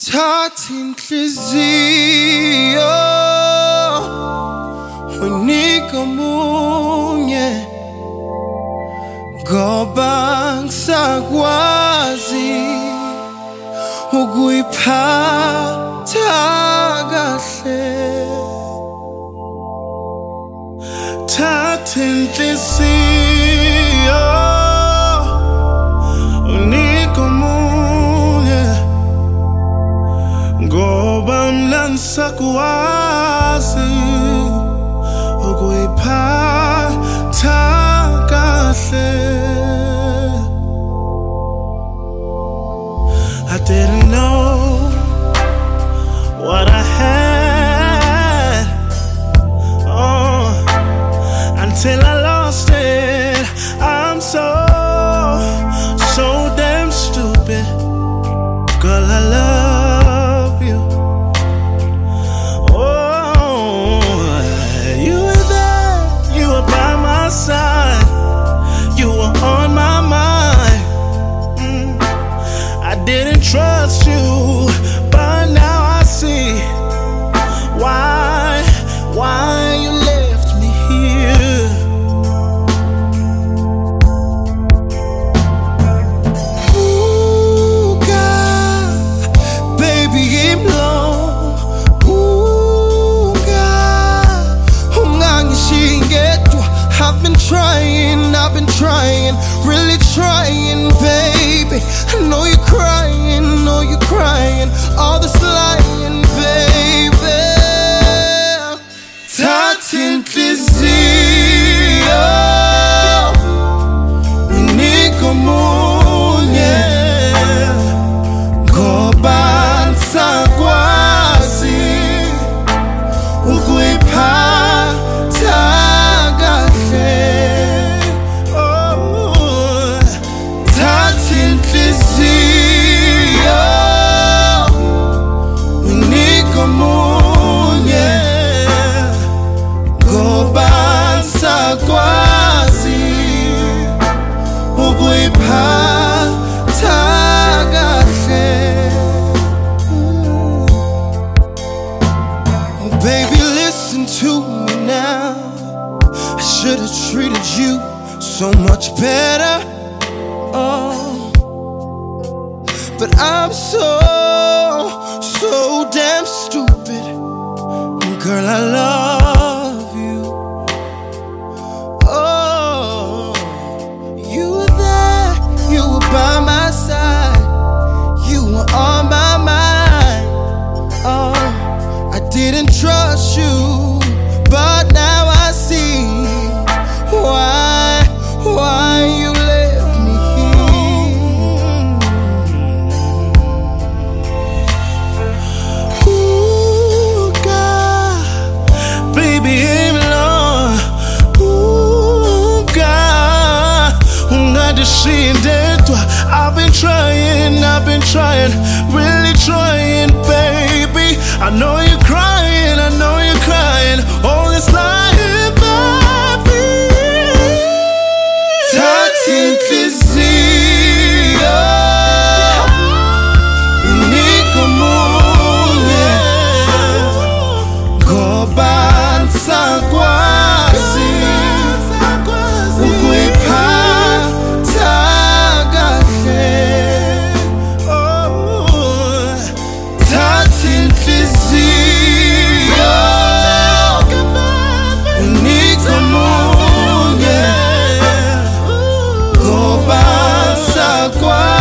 Thatha inhliziyo unike omunye ngoba ngisakwazi ukuyiphatha kahle. Thatha inhliziyo unike omunye ngoba mina ngisakwazi ukuyiphatha kahle. I didn't know what I had, until I lost it. I'm so damn stupid. Girl, I love you. Oh, you were there, you were by my side, you were on my mind. I didn't trust you, but now I see why you left me here. Ooh, God, baby, I'm low. Ooh, God, I've been trying, really trying, baby. I know you're crying, all this lying, baby. Thatha inhliziyo unike omunye ngoba ngisakwazi ukuyiphatha kahle. Thatha inhliziyo unike omunye ngoba ngisakwazi ukuyiphatha kahle. Oh, baby, listen to me now. I should have treated you so much better. But I'm so damn stupid. Girl, I love you. Oh, you were there, you were by my side, you were on my mind. Oh, I didn't trust you, but now I see why you left me here. Ooh, God, baby, I'm lost. Ooh, God, I've been trying, really trying, baby. I know you're crying, all this lying, baby. Thatha inhliziyo unike omunye ngoba ngisakwazi ukuyiphatha kahle. Thatha inhliziyo unike omunye ngoba ngisakwazi